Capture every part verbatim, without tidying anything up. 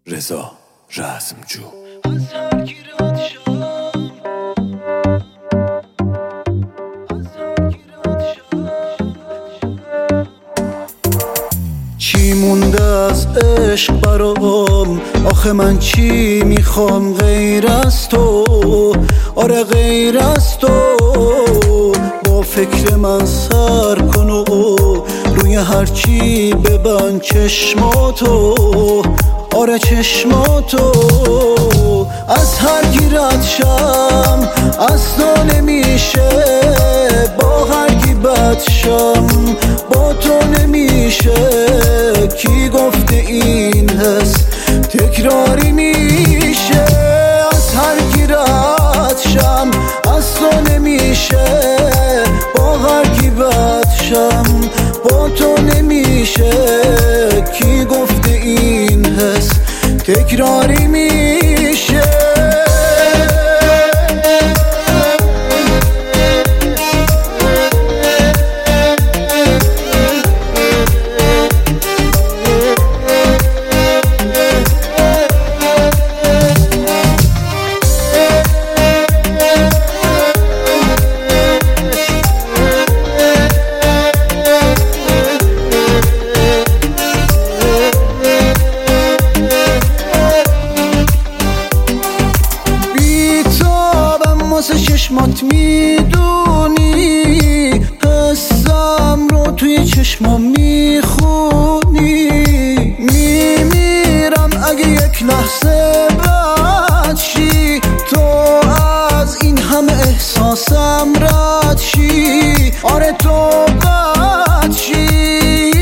رضا رزمجو. چی مونده از عشق برام؟ آخه من چی میخوام غیر از تو؟ آره غیر از تو. با فکر من سر کن و روی هرچی ببند چشماتو. آره چشماتو. از هر گیرت شم از تو نمیشه، با هر کی بد شم با تو نمیشه. کی گفته این حس تکراری میشه؟ از هر گیرت شم از تو نمیشه، با هر کی بد شم با تو نمیشه. کی گفته این حس تکراری میشه؟ واسه چشمات میدونی، حسم رو توی چشمام میخونی. میمیرم اگه یک لحظه رد شی، تو از این همه احساسم رد شی. آره تو بد شی.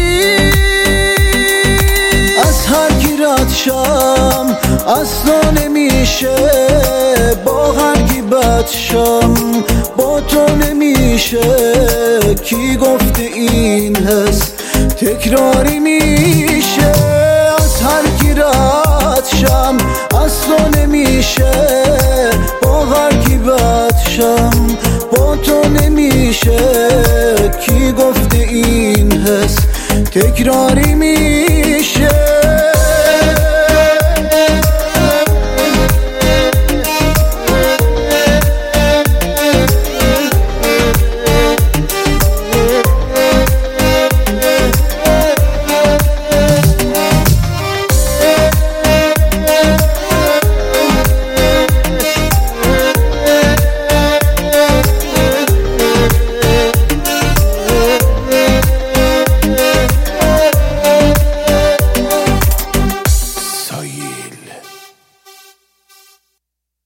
از هر کی رد شم از تو نمیشه، با هر کی بد شم با تو نمیشه. کی گفته این حس تکراری میشه؟ از هر کی رد شم از تو نمیشه، با هر کی بد شم با تو نمیشه. کی گفته این حس تکراری میشه؟